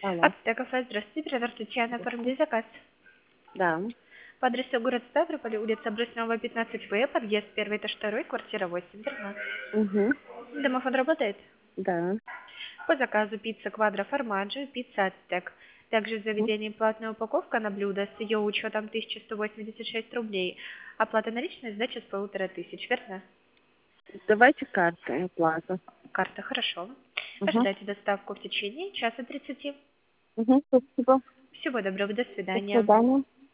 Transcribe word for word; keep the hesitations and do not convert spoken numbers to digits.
Алло. Аптека кафе, здравствуйте, оператор Татьяна, оформили заказ. Да. По адресу город Ставрополь, улица Брусного, пятнадцать В, подъезд первый этаж второй, квартира восемь, верно? Угу. Домофон работает? Да. По заказу пицца квадро формаджи, пицца ацтек. Также в М. заведении платная упаковка на блюдо с ее учетом тысяча сто восемьдесят шесть рублей. Оплата наличной, сдача с полутора тысяч, верно? Давайте картой оплата. Карта, хорошо. Угу. Ожидайте доставку в течение часа тридцати. Угу. Спасибо. Всего доброго, до До свидания. свидания.